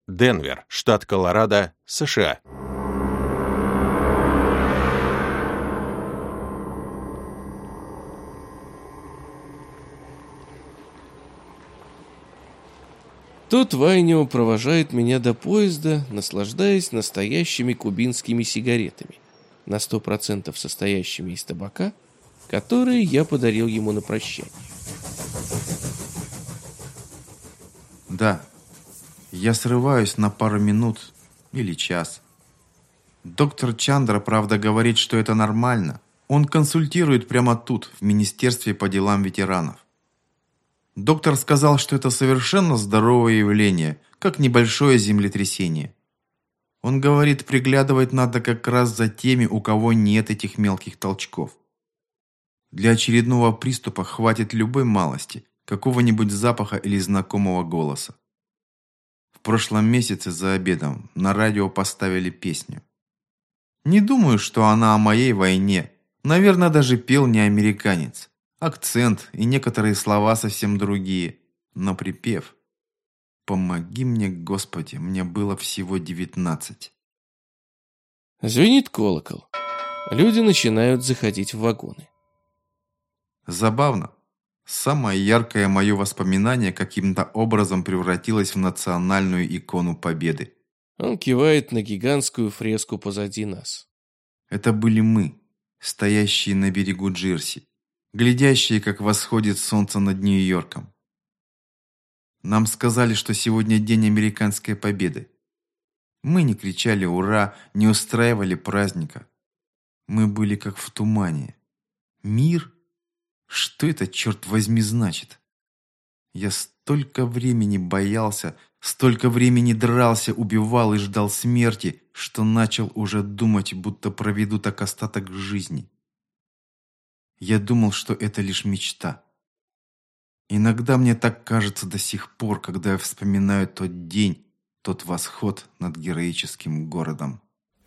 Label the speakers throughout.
Speaker 1: Денвер, штат Колорадо, США.
Speaker 2: Тут Вайнио провожает меня до поезда, наслаждаясь настоящими кубинскими сигаретами, на 100% состоящими из табака, которые я подарил ему на прощание.
Speaker 3: Да, я срываюсь на пару минут или час. Доктор Чандра, правда, говорит, что это нормально. Он консультирует прямо тут, в Министерстве по делам ветеранов. Доктор сказал, что это совершенно здоровое явление, как небольшое землетрясение. Он говорит, приглядывать надо как раз за теми, у кого нет этих мелких толчков. Для очередного приступа хватит любой малости, какого-нибудь запаха или знакомого голоса. В прошлом месяце за обедом на радио поставили песню. Не думаю, что она о моей войне. Наверное, даже пел не американец. Акцент и некоторые слова совсем другие. Но припев «Помоги мне, Господи, мне было всего 19».
Speaker 2: Звенит колокол. Люди начинают заходить в вагоны.
Speaker 3: Забавно. Самое яркое мое воспоминание каким-то образом превратилось в национальную икону победы.
Speaker 2: Он кивает на гигантскую фреску позади нас.
Speaker 3: Это были мы, стоящие на берегу Джерси, глядящие, как восходит солнце над Нью-Йорком. Нам сказали, что сегодня день американской победы. Мы не кричали «Ура!», не устраивали праздника. Мы были как в тумане. Мир? Что это, черт возьми, значит? Я столько времени боялся, столько времени дрался, убивал и ждал смерти, что начал уже думать, будто проведу так остаток жизни. Я думал, что это лишь мечта. Иногда мне так кажется до сих пор, когда я вспоминаю тот день, тот восход над героическим городом.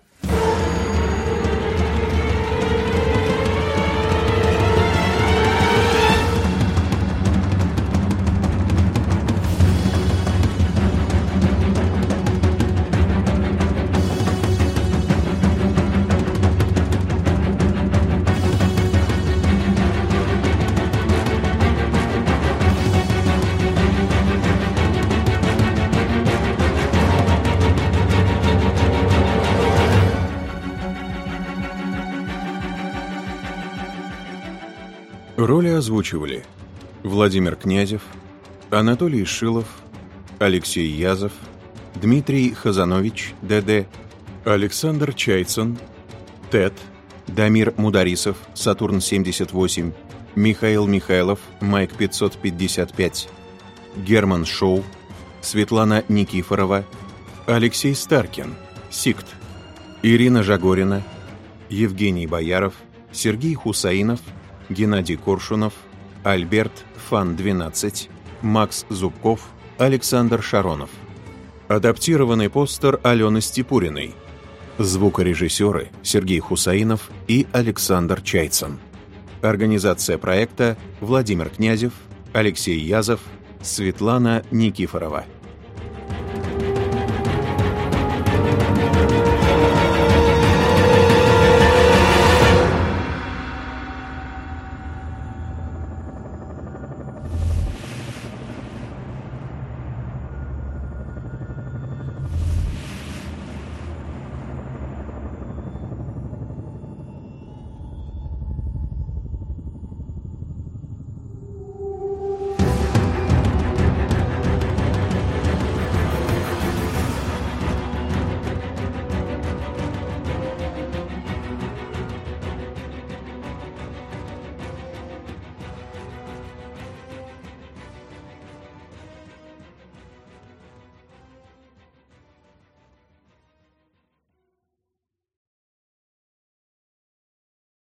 Speaker 1: Роли озвучивали Владимир Князев, Анатолий Шилов, Алексей Язов, Дмитрий Хазанович, ДД, Александр Чайцин, Тед, Дамир Мударисов, Сатурн-78, Михаил Михайлов, Майк 555, Герман Шоу, Светлана Никифорова, Алексей Старкин, Сикт, Ирина Жагорина, Евгений Бояров, Сергей Хусаинов, Геннадий Коршунов, Альберт Фан-12, Макс Зубков, Александр Шаронов. Адаптированный постер Алены Степуриной. Звукорежиссеры Сергей Хусаинов и Александр Чайцин. Организация проекта Владимир Князев, Алексей Язов, Светлана Никифорова.